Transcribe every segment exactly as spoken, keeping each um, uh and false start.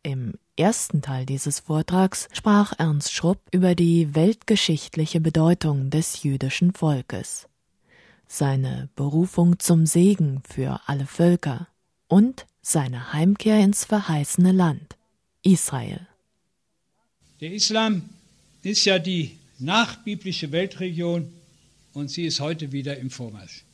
Im ersten Teil dieses Vortrags sprach Ernst Schrupp über die weltgeschichtliche Bedeutung des jüdischen Volkes, seine Berufung zum Segen für alle Völker und seine Heimkehr ins verheißene Land, Israel. Der Islam ist ja die nachbiblische Weltreligion und sie ist heute wieder im Vormarsch.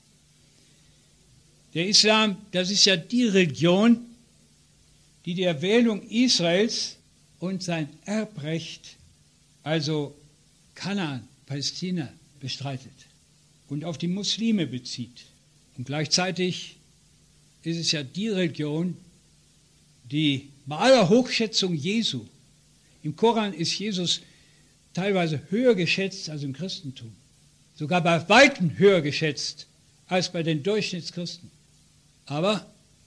Der Islam, das ist ja die Religion, die die Erwählung Israels und sein Erbrecht, also Kanaan, Palästina, bestreitet und auf die Muslime bezieht. Und gleichzeitig ist es ja die Religion, die bei aller Hochschätzung Jesu, im Koran ist Jesus teilweise höher geschätzt als im Christentum, sogar bei Weitem höher geschätzt als bei den Durchschnittschristen. Aber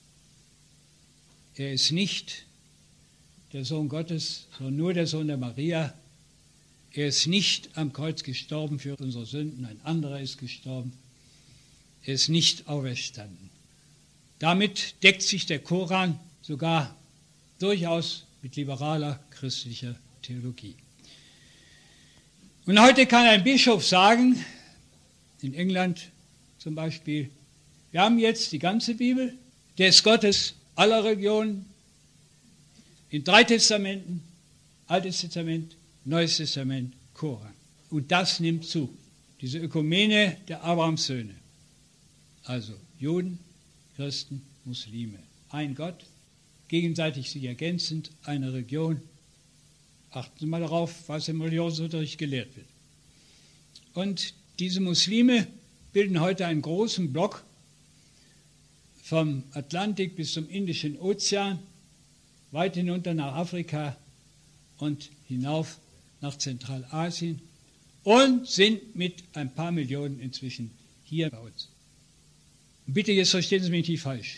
er ist nicht der Sohn Gottes, sondern nur der Sohn der Maria. Er ist nicht am Kreuz gestorben für unsere Sünden, ein anderer ist gestorben. Er ist nicht auferstanden. Damit deckt sich der Koran sogar durchaus mit liberaler christlicher Theologie. Und heute kann ein Bischof sagen, in England zum Beispiel, wir haben jetzt die ganze Bibel, der ist Gottes aller Religionen, in drei Testamenten, Altes Testament, Neues Testament, Koran. Und das nimmt zu, diese Ökumene der Abrahams Söhne. Also Juden, Christen, Muslime. Ein Gott, gegenseitig sich ergänzend, eine Religion. Achten Sie mal darauf, was im Religionsunterricht gelehrt wird. Und diese Muslime bilden heute einen großen Block vom Atlantik bis zum Indischen Ozean, weit hinunter nach Afrika und hinauf nach Zentralasien und sind mit ein paar Millionen inzwischen hier bei uns. Bitte, jetzt verstehen Sie mich nicht falsch.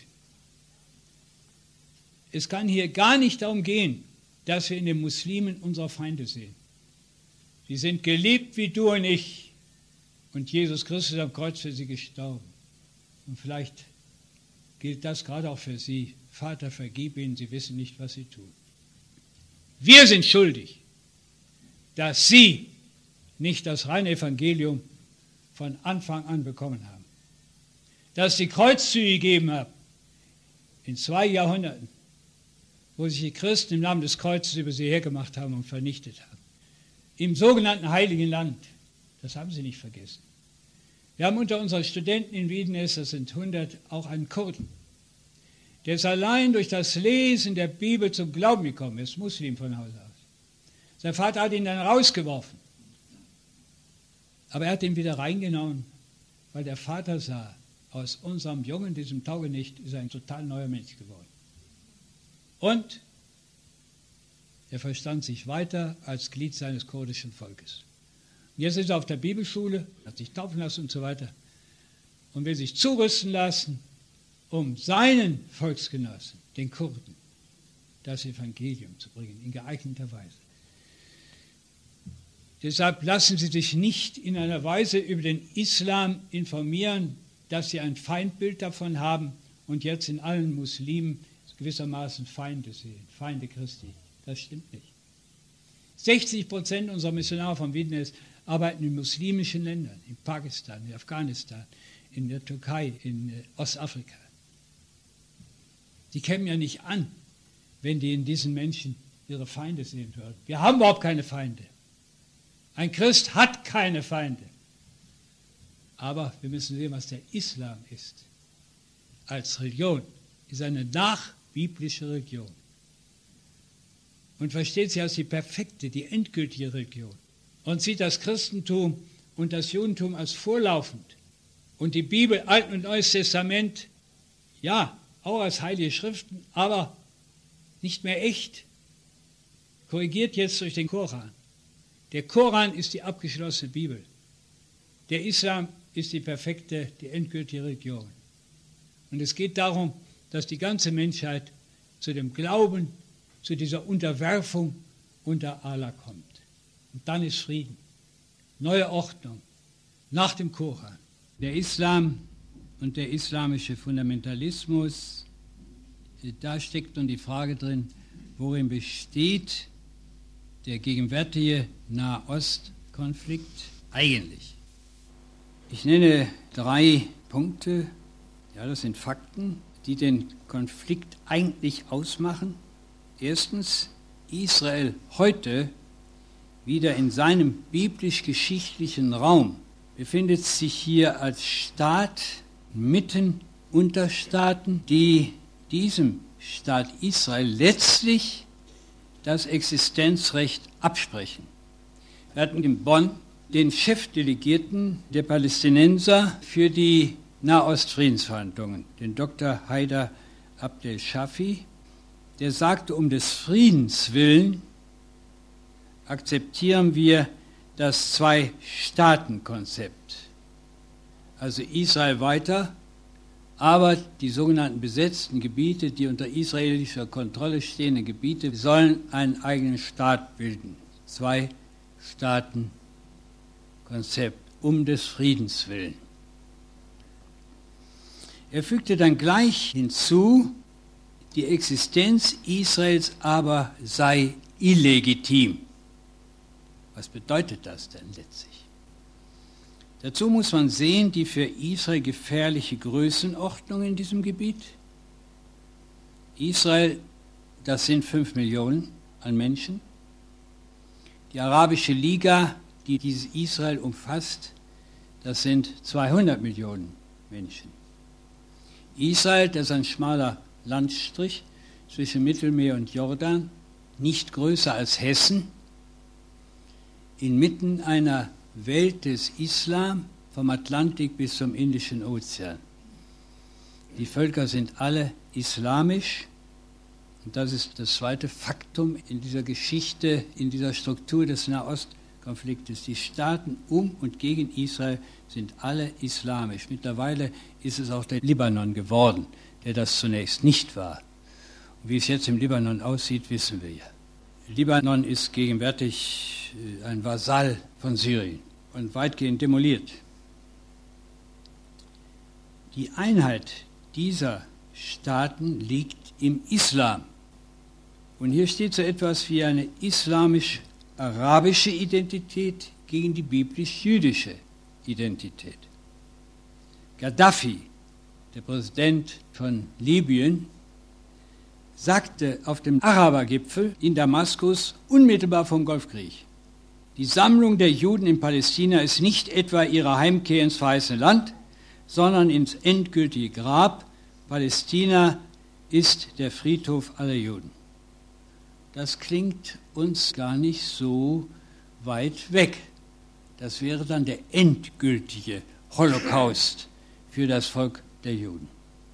Es kann hier gar nicht darum gehen, dass wir in den Muslimen unsere Feinde sehen. Sie sind geliebt wie du und ich und Jesus Christus ist am Kreuz für sie gestorben. Und vielleicht gilt das gerade auch für sie. Vater, vergib ihnen, sie wissen nicht, was sie tun. Wir sind schuldig, dass sie nicht das reine Evangelium von Anfang an bekommen haben. Dass es die Kreuzzüge gegeben hat in zwei Jahrhunderten, wo sich die Christen im Namen des Kreuzes über sie hergemacht haben und vernichtet haben. Im sogenannten Heiligen Land, das haben sie nicht vergessen. Wir haben unter unseren Studenten in Wiedenest, das sind hundert, auch einen Kurden. Der ist allein durch das Lesen der Bibel zum Glauben gekommen, er ist Muslim von Haus aus. Sein Vater hat ihn dann rausgeworfen. Aber er hat ihn wieder reingenommen, weil der Vater sah, aus unserem Jungen, diesem Taugenicht, ist ein total neuer Mensch geworden. Und er verstand sich weiter als Glied seines kurdischen Volkes. Und jetzt ist er auf der Bibelschule, hat sich taufen lassen und so weiter und will sich zurüsten lassen, um seinen Volksgenossen, den Kurden, das Evangelium zu bringen, in geeigneter Weise. Deshalb lassen Sie sich nicht in einer Weise über den Islam informieren, dass Sie ein Feindbild davon haben und jetzt in allen Muslimen gewissermaßen Feinde sehen, Feinde Christi. Das stimmt nicht. sechzig Prozent unserer Missionare von Wiedenest arbeiten in muslimischen Ländern, in Pakistan, in Afghanistan, in der Türkei, in Ostafrika. Die kämen ja nicht an, wenn die in diesen Menschen ihre Feinde sehen würden. Wir haben überhaupt keine Feinde. Ein Christ hat keine Feinde. Aber wir müssen sehen, was der Islam ist. Als Religion ist eine nachbiblische Religion. Und versteht sie als die perfekte, die endgültige Religion. Und sieht das Christentum und das Judentum als vorlaufend. Und die Bibel, Altes und Neues Testament, ja, auch als heilige Schriften, aber nicht mehr echt. Korrigiert jetzt durch den Koran. Der Koran ist die abgeschlossene Bibel. Der Islam ist die perfekte, die endgültige Religion. Und es geht darum, dass die ganze Menschheit zu dem Glauben, zu dieser Unterwerfung unter Allah kommt. Und dann ist Frieden, neue Ordnung, nach dem Koran. Der Islam und der islamische Fundamentalismus, da steckt nun die Frage drin, worin besteht der gegenwärtige Nahostkonflikt eigentlich? Ich nenne drei Punkte, ja, das sind Fakten, die den Konflikt eigentlich ausmachen. Erstens, Israel heute wieder in seinem biblisch-geschichtlichen Raum befindet sich hier als Staat mitten unter Staaten, die diesem Staat Israel letztlich das Existenzrecht absprechen. Wir hatten in Bonn den Chefdelegierten der Palästinenser für die Nahostfriedensverhandlungen, den Doktor Haider Abdel Shafi, der sagte, um des Friedens willen akzeptieren wir das Zwei-Staaten-Konzept. Also Israel weiter, aber die sogenannten besetzten Gebiete, die unter israelischer Kontrolle stehenden Gebiete, sollen einen eigenen Staat bilden. Zwei-Staaten-Konzept, um des Friedens willen. Er fügte dann gleich hinzu, die Existenz Israels aber sei illegitim. Was bedeutet das denn letztlich? Dazu muss man sehen, die für Israel gefährliche Größenordnung in diesem Gebiet. Israel, das sind fünf Millionen an Menschen. Die Arabische Liga, die dieses Israel umfasst, das sind zweihundert Millionen Menschen. Israel, das ist ein schmaler Landstrich zwischen Mittelmeer und Jordan, nicht größer als Hessen, inmitten einer Welt des Islam, vom Atlantik bis zum Indischen Ozean. Die Völker sind alle islamisch und das ist das zweite Faktum in dieser Geschichte, in dieser Struktur des Nahostkonfliktes. Die Staaten um und gegen Israel sind alle islamisch. Mittlerweile ist es auch der Libanon geworden, der das zunächst nicht war. Und wie es jetzt im Libanon aussieht, wissen wir ja. Libanon ist gegenwärtig ein Vasall von Syrien und weitgehend demoliert. Die Einheit dieser Staaten liegt im Islam. Und hier steht so etwas wie eine islamisch-arabische Identität gegen die biblisch-jüdische Identität. Gaddafi, der Präsident von Libyen, sagte auf dem Arabergipfel in Damaskus unmittelbar vom Golfkrieg: Die Sammlung der Juden in Palästina ist nicht etwa ihre Heimkehr ins verheißene Land, sondern ins endgültige Grab. Palästina ist der Friedhof aller Juden. Das klingt uns gar nicht so weit weg. Das wäre dann der endgültige Holocaust für das Volk der Juden.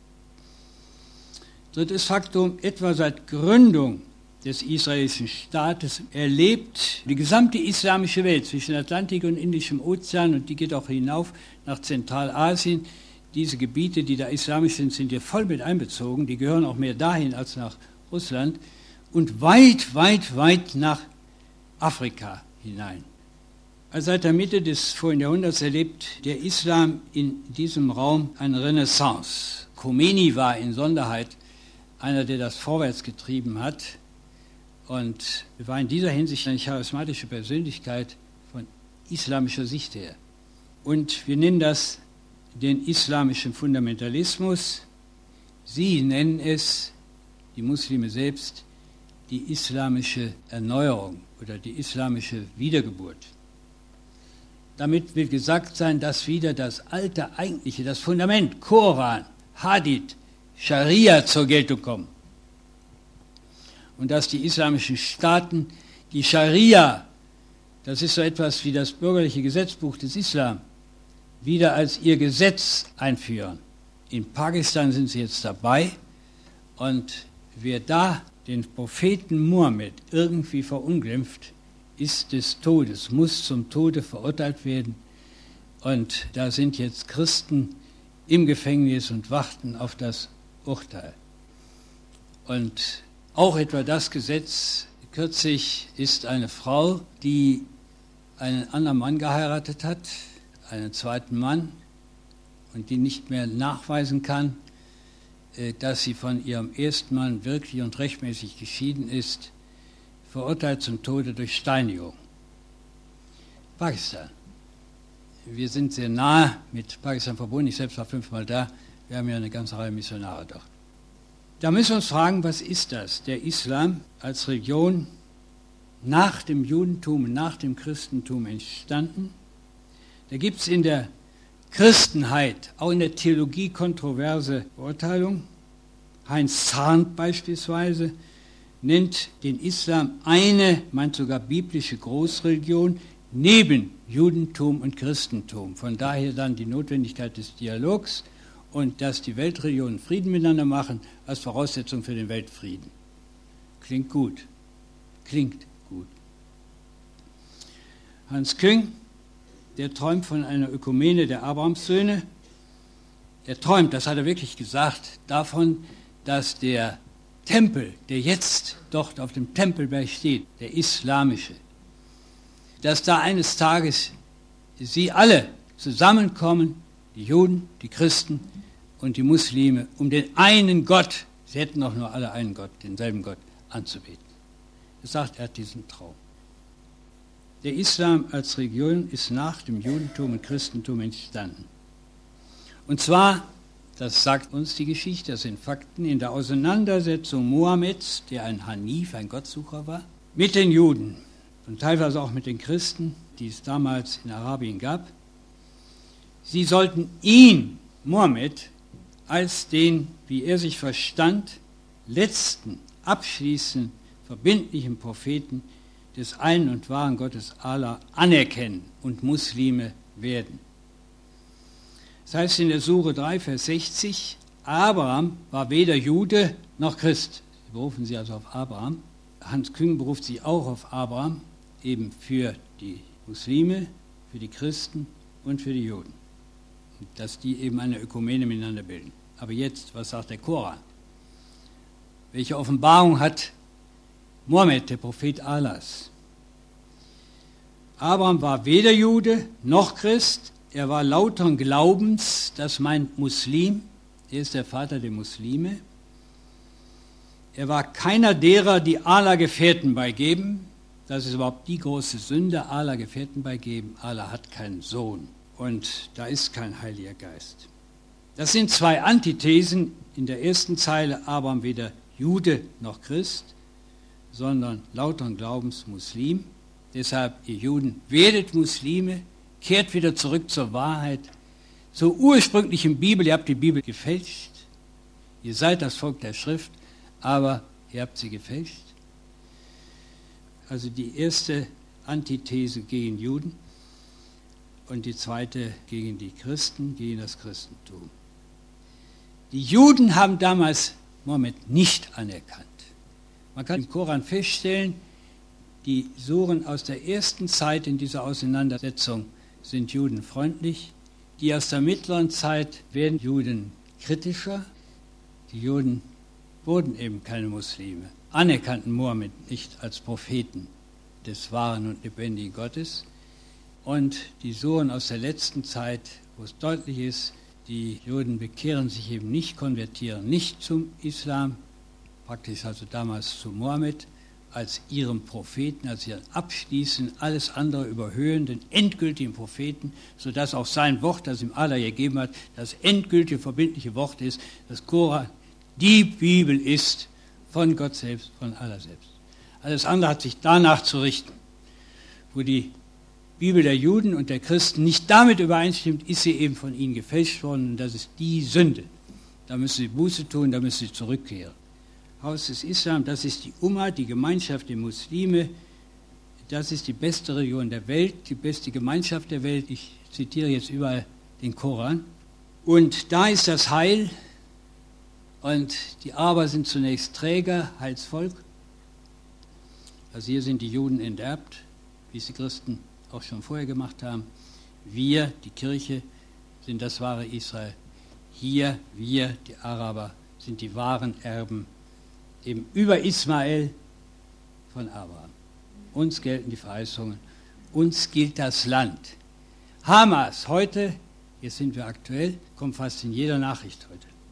Drittes Faktum: Etwa seit Gründung des israelischen Staates erlebt die gesamte islamische Welt zwischen Atlantik und Indischem Ozean, und die geht auch hinauf nach Zentralasien. Diese Gebiete, die da islamisch sind, sind hier voll mit einbezogen. Die gehören auch mehr dahin als nach Russland und weit, weit, weit nach Afrika hinein. Also seit der Mitte des vorigen Jahrhunderts erlebt der Islam in diesem Raum eine Renaissance. Khomeini war in Sonderheit einer, der das vorwärts getrieben hat, und war in dieser Hinsicht eine charismatische Persönlichkeit von islamischer Sicht her. Und wir nennen das den islamischen Fundamentalismus. Sie nennen es, die Muslime selbst, die islamische Erneuerung oder die islamische Wiedergeburt. Damit will gesagt sein, dass wieder das alte eigentliche, das Fundament, Koran, Hadith, Scharia zur Geltung kommen. Und dass die islamischen Staaten die Scharia, das ist so etwas wie das bürgerliche Gesetzbuch des Islam, wieder als ihr Gesetz einführen. In Pakistan sind sie jetzt dabei, und wer da den Propheten Mohammed irgendwie verunglimpft, ist des Todes, muss zum Tode verurteilt werden. Und da sind jetzt Christen im Gefängnis und warten auf das Urteil. Und auch etwa das Gesetz: Kürzlich ist eine Frau, die einen anderen Mann geheiratet hat, einen zweiten Mann, und die nicht mehr nachweisen kann, dass sie von ihrem ersten Mann wirklich und rechtmäßig geschieden ist, verurteilt zum Tode durch Steinigung. Pakistan. Wir sind sehr nahe mit Pakistan verbunden. Ich selbst war fünfmal da. Wir haben ja eine ganze Reihe Missionare dort. Da müssen wir uns fragen, was ist das? Der Islam als Religion nach dem Judentum, nach dem Christentum entstanden. Da gibt es in der Christenheit, auch in der Theologie, kontroverse Beurteilungen. Heinz Zarnt beispielsweise nennt den Islam eine, meint sogar biblische Großreligion, neben Judentum und Christentum. Von daher dann die Notwendigkeit des Dialogs und dass die Weltreligionen Frieden miteinander machen, als Voraussetzung für den Weltfrieden. Klingt gut. Klingt gut. Hans Küng, der träumt von einer Ökumene der Abrahamssöhne. Er träumt, das hat er wirklich gesagt, davon, dass der Tempel, der jetzt dort auf dem Tempelberg steht, der islamische, dass da eines Tages sie alle zusammenkommen, die Juden, die Christen und die Muslime, um den einen Gott, sie hätten doch nur alle einen Gott, denselben Gott, anzubeten. Er sagt, er hat diesen Traum. Der Islam als Religion ist nach dem Judentum und Christentum entstanden. Und zwar, das sagt uns die Geschichte, das sind Fakten, in der Auseinandersetzung Mohammeds, der ein Hanif, ein Gottsucher war, mit den Juden und teilweise auch mit den Christen, die es damals in Arabien gab. Sie sollten ihn, Mohammed, als den, wie er sich verstand, letzten, abschließenden, verbindlichen Propheten des einen und wahren Gottes Allah anerkennen und Muslime werden. Das heißt in der Sure drei, Vers sechzig, Abraham war weder Jude noch Christ. Sie berufen sie also auf Abraham. Hans Küng beruft sie auch auf Abraham, eben für die Muslime, für die Christen und für die Juden. Und dass die eben eine Ökumene miteinander bilden. Aber jetzt, was sagt der Koran? Welche Offenbarung hat Mohammed, der Prophet Allahs? Abraham war weder Jude noch Christ, er war lauteren Glaubens, das meint Muslim, er ist der Vater der Muslime. Er war keiner derer, die Allah Gefährten beigeben. Das ist überhaupt die große Sünde, Allah Gefährten beigeben. Allah hat keinen Sohn und da ist kein Heiliger Geist. Das sind zwei Antithesen. In der ersten Zeile Abraham weder Jude noch Christ, sondern lauteren Glaubens Muslim. Deshalb, ihr Juden, werdet Muslime, kehrt wieder zurück zur Wahrheit, zur ursprünglichen Bibel. Ihr habt die Bibel gefälscht. Ihr seid das Volk der Schrift, aber ihr habt sie gefälscht. Also die erste Antithese gegen Juden und die zweite gegen die Christen, gegen das Christentum. Die Juden haben damals Mohammed nicht anerkannt. Man kann im Koran feststellen, die Suren aus der ersten Zeit in dieser Auseinandersetzung sind judenfreundlich. Die aus der mittleren Zeit werden Juden kritischer. Die Juden wurden eben keine Muslime, anerkannten Mohammed nicht als Propheten des wahren und lebendigen Gottes. Und die Suren aus der letzten Zeit, wo es deutlich ist, die Juden bekehren sich eben nicht, konvertieren nicht zum Islam, praktisch also damals zu Mohammed, als ihrem Propheten, als ihren abschließenden, alles andere überhöhenden, endgültigen Propheten, sodass auch sein Wort, das ihm Allah gegeben hat, das endgültige, verbindliche Wort ist, das Koran, die Bibel ist von Gott selbst, von Allah selbst. Alles andere hat sich danach zu richten. Wo die Bibel der Juden und der Christen nicht damit übereinstimmt, ist sie eben von ihnen gefälscht worden und das ist die Sünde. Da müssen sie Buße tun, da müssen sie zurückkehren. Haus des Islam, das ist die Umma, die Gemeinschaft der Muslime, das ist die beste Religion der Welt, die beste Gemeinschaft der Welt. Ich zitiere jetzt überall den Koran. Und da ist das Heil und die Araber sind zunächst Träger, Heilsvolk. Also hier sind die Juden enterbt, wie es die Christen auch schon vorher gemacht haben. Wir, die Kirche, sind das wahre Israel. Hier, wir, die Araber, sind die wahren Erben eben über Ismael von Abraham. Uns gelten die Verheißungen, uns gilt das Land. Hamas, heute, jetzt sind wir aktuell, kommt fast in jeder Nachricht heute.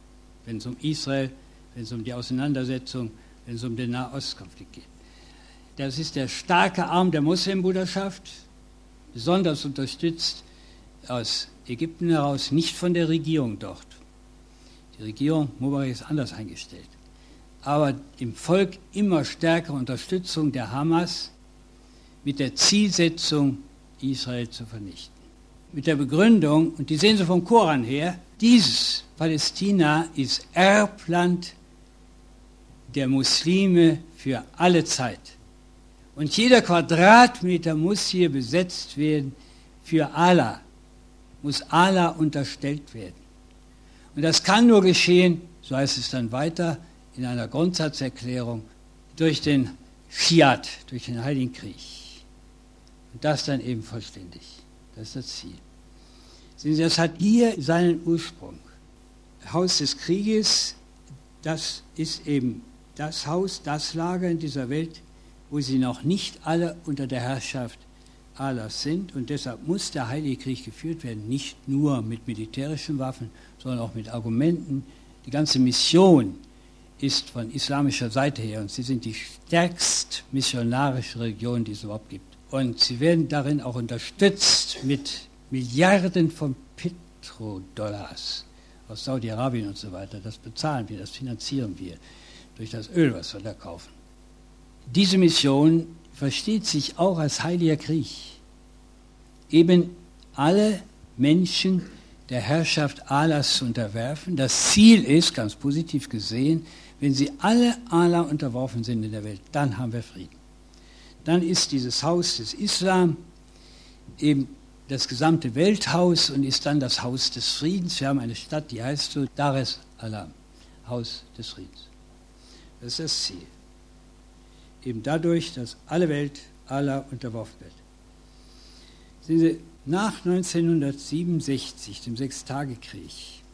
wenn es um Israel, wenn es um die Auseinandersetzung, wenn es um den Nahostkonflikt geht. Das ist der starke Arm der Muslimbruderschaft, besonders unterstützt aus Ägypten heraus, nicht von der Regierung dort. Die Regierung Mubarak ist anders eingestellt. Aber im Volk immer stärkere Unterstützung der Hamas mit der Zielsetzung, Israel zu vernichten. Mit der Begründung, und die sehen Sie vom Koran her, dieses Palästina ist Erbland der Muslime für alle Zeit. Und jeder Quadratmeter muss hier besetzt werden für Allah, muss Allah unterstellt werden. Und das kann nur geschehen, so heißt es dann weiter in einer Grundsatzerklärung, durch den Fiat, durch den Heiligen Krieg. Und das dann eben vollständig. Das ist das Ziel. Sehen Sie, das hat hier seinen Ursprung. Haus des Krieges, das ist eben das Haus, das Lager in dieser Welt, wo sie noch nicht alle unter der Herrschaft Allahs sind. Und deshalb muss der Heilige Krieg geführt werden, nicht nur mit militärischen Waffen, sondern auch mit Argumenten. Die ganze Mission ist von islamischer Seite her, und sie sind die stärkst missionarische Religion, die es überhaupt gibt. Und sie werden darin auch unterstützt mit Milliarden von Petrodollars aus Saudi-Arabien und so weiter. Das bezahlen wir, das finanzieren wir durch das Öl, was wir da kaufen. Diese Mission versteht sich auch als heiliger Krieg. Eben alle Menschen der Herrschaft Allahs zu unterwerfen. Das Ziel ist, ganz positiv gesehen, wenn sie alle Allah unterworfen sind in der Welt, dann haben wir Frieden. Dann ist dieses Haus des Islam eben das gesamte Welthaus und ist dann das Haus des Friedens. Wir haben eine Stadt, die heißt so Dar es Salaam, Haus des Friedens. Das ist das Ziel. Eben dadurch, dass alle Welt Allah unterworfen wird. Sehen Sie, nach neunzehnhundertsiebenundsechzig, dem Sechstagekrieg,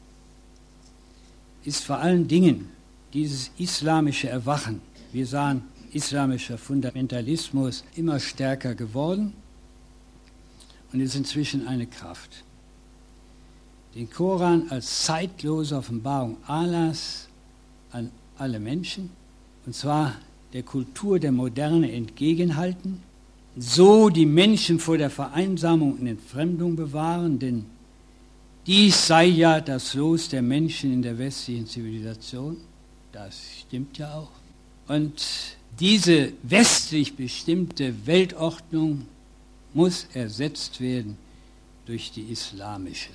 ist vor allen Dingen dieses islamische Erwachen, wir sahen islamischer Fundamentalismus, immer stärker geworden und ist inzwischen eine Kraft. Den Koran als zeitlose Offenbarung Allahs an alle Menschen, und zwar der Kultur der Moderne entgegenhalten, so die Menschen vor der Vereinsamung und Entfremdung bewahren, denn dies sei ja das Los der Menschen in der westlichen Zivilisation. Das stimmt ja auch. Und diese westlich bestimmte Weltordnung muss ersetzt werden durch die islamische.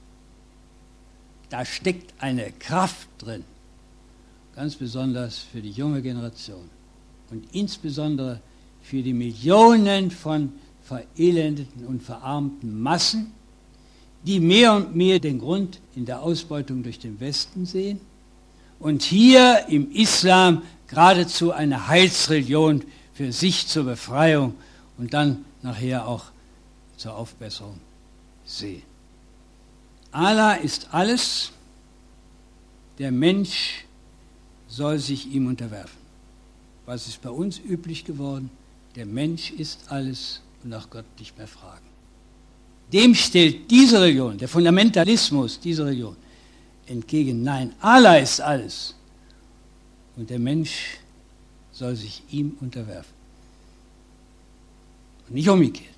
Da steckt eine Kraft drin, ganz besonders für die junge Generation und insbesondere für die Millionen von verelendeten und verarmten Massen, die mehr und mehr den Grund in der Ausbeutung durch den Westen sehen und hier im Islam geradezu eine Heilsreligion für sich zur Befreiung und dann nachher auch zur Aufbesserung sehen. Allah ist alles, der Mensch soll sich ihm unterwerfen. Was ist bei uns üblich geworden? Der Mensch ist alles und nach Gott nicht mehr fragen. Dem stellt diese Religion, der Fundamentalismus dieser Religion, entgegen, nein, Allah ist alles und der Mensch soll sich ihm unterwerfen. Und nicht umgekehrt.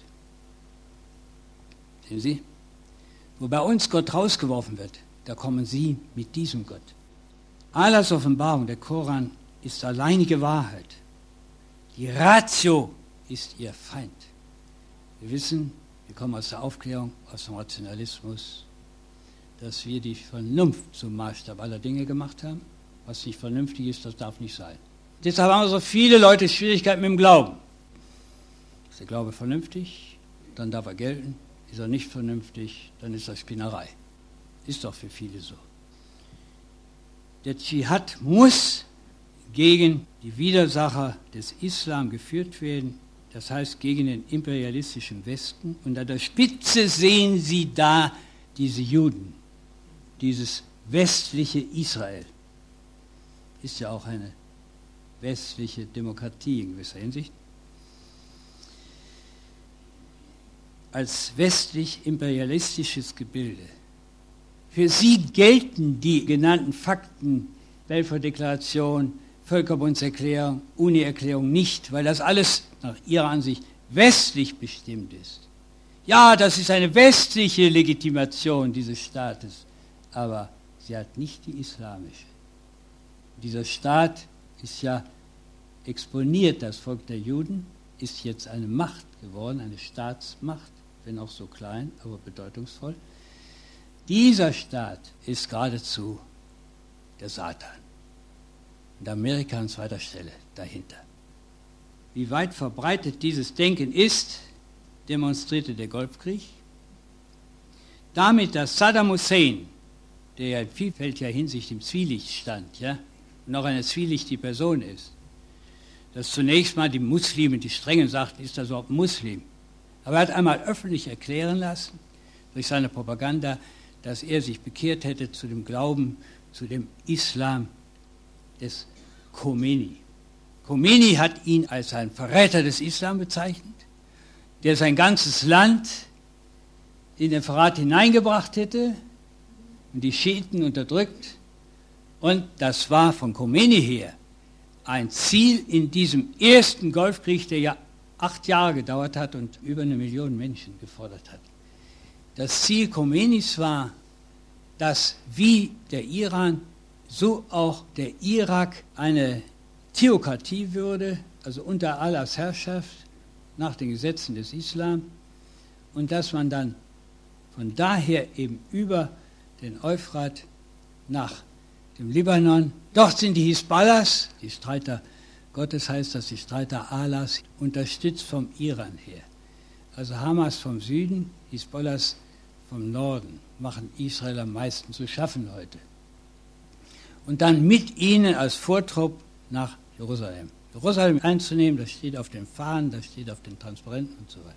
Sehen Sie? Wo bei uns Gott rausgeworfen wird, da kommen Sie mit diesem Gott. Allahs Offenbarung, der Koran, ist alleinige Wahrheit. Die Ratio ist ihr Feind. Wir wissen, wir kommen aus der Aufklärung, aus dem Rationalismus, dass wir die Vernunft zum Maßstab aller Dinge gemacht haben. Was nicht vernünftig ist, das darf nicht sein. Deshalb haben so viele Leute Schwierigkeiten mit dem Glauben. Ist der Glaube vernünftig, dann darf er gelten. Ist er nicht vernünftig, dann ist das Spinnerei. Ist doch für viele so. Der Dschihad muss gegen die Widersacher des Islam geführt werden, das heißt gegen den imperialistischen Westen. Und an der Spitze sehen Sie da diese Juden, dieses westliche Israel. Ist ja auch eine westliche Demokratie in gewisser Hinsicht. Als westlich-imperialistisches Gebilde Für sie gelten die genannten Fakten, Balfour-Deklaration, Völkerbundserklärung, Uni-Erklärung nicht, weil das alles nach ihrer Ansicht westlich bestimmt ist. Ja, das ist eine westliche Legitimation dieses Staates, aber sie hat nicht die islamische. Dieser Staat ist ja exponiert, das Volk der Juden ist jetzt eine Macht geworden, eine Staatsmacht, wenn auch so klein, aber bedeutungsvoll. Dieser Staat ist geradezu der Satan. Und Amerika an zweiter Stelle dahinter. Wie weit verbreitet dieses Denken ist, demonstrierte der Golfkrieg. Damit, dass Saddam Hussein, der ja in vielfältiger Hinsicht im Zwielicht stand, ja, und auch eine zwielichtige Person ist, dass zunächst mal die Muslime, die Strengen sagten, ist das überhaupt ein Muslim? Aber er hat einmal öffentlich erklären lassen, durch seine Propaganda, dass er sich bekehrt hätte zu dem Glauben, zu dem Islam des Khomeini. Khomeini hat ihn als einen Verräter des Islam bezeichnet, der sein ganzes Land in den Verrat hineingebracht hätte und die Schiiten unterdrückt. Und das war von Khomeini her ein Ziel in diesem ersten Golfkrieg, der ja acht Jahre gedauert hat und über eine Million Menschen gefordert hat. Das Ziel Khomeinis war, dass wie der Iran, so auch der Irak eine Theokratie würde, also unter Allahs Herrschaft, nach den Gesetzen des Islam, und dass man dann von daher eben über den Euphrat nach dem Libanon, dort sind die Hisbollahs, die Streiter Gottes heißt das, die Streiter Allahs, unterstützt vom Iran her. Also Hamas vom Süden, Hisbollahs vom Norden, machen Israel am meisten zu schaffen heute. Und dann mit ihnen als Vortrupp nach Jerusalem. Jerusalem einzunehmen, das steht auf den Fahnen, das steht auf den Transparenten und so weiter.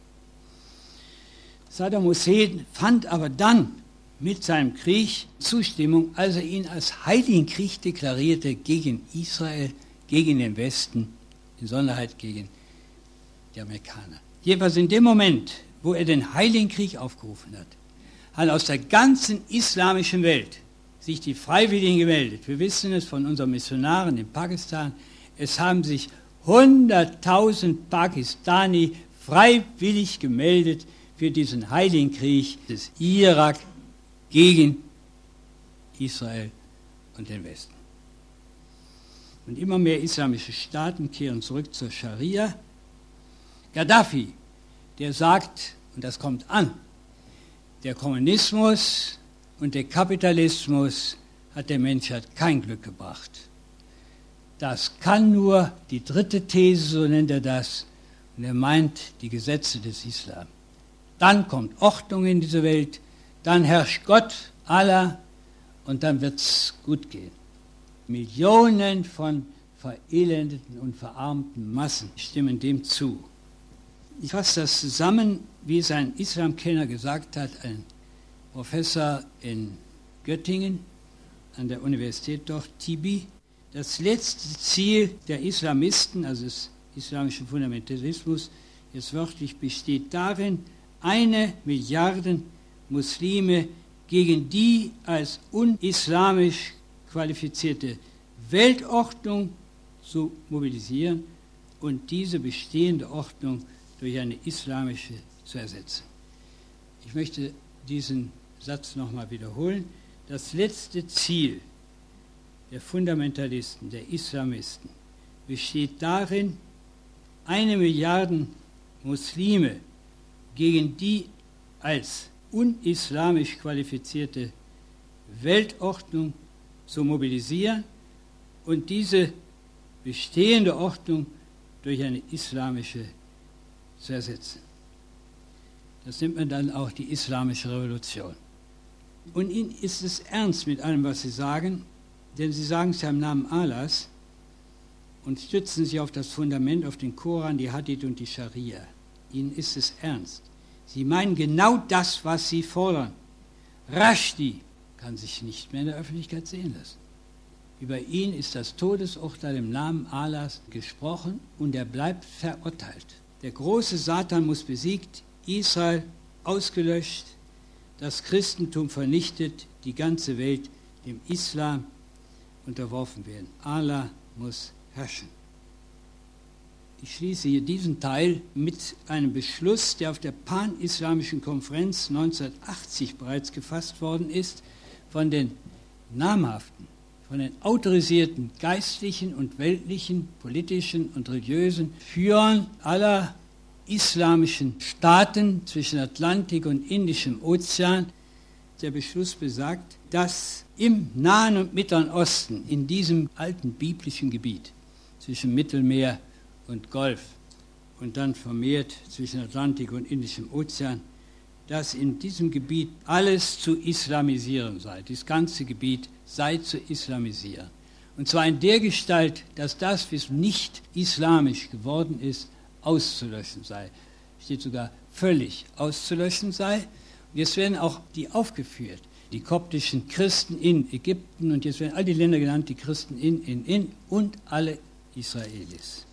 Saddam Hussein fand aber dann mit seinem Krieg Zustimmung, als er ihn als heiligen Krieg deklarierte gegen Israel, gegen den Westen, in Besonderheit gegen die Amerikaner. Jedenfalls in dem Moment, wo er den heiligen Krieg aufgerufen hat, hat aus der ganzen islamischen Welt sich die Freiwilligen gemeldet. Wir wissen es von unseren Missionaren in Pakistan. Es haben sich hunderttausend Pakistani freiwillig gemeldet für diesen heiligen Krieg des Irak gegen Israel und den Westen. Und immer mehr islamische Staaten kehren zurück zur Scharia. Gaddafi, der sagt, und das kommt an, der Kommunismus und der Kapitalismus hat der Menschheit kein Glück gebracht. Das kann nur die dritte These, so nennt er das, und er meint die Gesetze des Islam. Dann kommt Ordnung in diese Welt, dann herrscht Gott, Allah, und dann wird es gut gehen. Millionen von verelendeten und verarmten Massen stimmen dem zu. Ich fasse das zusammen, wie es ein Islamkenner gesagt hat, ein Professor in Göttingen an der Universität dort, Tibi. Das letzte Ziel der Islamisten, also des islamischen Fundamentalismus, jetzt wörtlich besteht darin, eine Milliarde Muslime gegen die als unislamisch qualifizierte Weltordnung zu mobilisieren und diese bestehende Ordnung durch eine islamische zu ersetzen. Ich möchte diesen Satz nochmal wiederholen. Das letzte Ziel der Fundamentalisten, der Islamisten, besteht darin, eine Milliarde Muslime gegen die als unislamisch qualifizierte Weltordnung zu mobilisieren und diese bestehende Ordnung durch eine islamische zu ersetzen. Das nennt man dann auch die islamische Revolution. Und ihnen ist es ernst mit allem, was sie sagen, denn sie sagen es ja im Namen Allahs und stützen sich auf das Fundament, auf den Koran, die Hadith und die Scharia. Ihnen ist es ernst. Sie meinen genau das, was sie fordern. Rushdie kann sich nicht mehr in der Öffentlichkeit sehen lassen. Über ihn ist das Todesurteil im Namen Allahs gesprochen und er bleibt verurteilt. Der große Satan muss besiegt, Israel ausgelöscht, das Christentum vernichtet, die ganze Welt dem Islam unterworfen werden. Allah muss herrschen. Ich schließe hier diesen Teil mit einem Beschluss, der auf der Pan-Islamischen Konferenz neunzehnhundertachtzig bereits gefasst worden ist, von den namhaften, von den autorisierten geistlichen und weltlichen, politischen und religiösen Führern aller islamischen Staaten zwischen Atlantik und Indischem Ozean. Der Beschluss besagt, dass im Nahen und Mittleren Osten, in diesem alten biblischen Gebiet zwischen Mittelmeer und Golf und dann vermehrt zwischen Atlantik und Indischem Ozean, dass in diesem Gebiet alles zu islamisieren sei. Das ganze Gebiet sei zu islamisieren. Und zwar in der Gestalt, dass das, was nicht islamisch geworden ist, auszulöschen sei. Steht sogar völlig auszulöschen sei. Und jetzt werden auch die aufgeführt, die koptischen Christen in Ägypten, und jetzt werden all die Länder genannt, die Christen in, in, in und alle Israelis.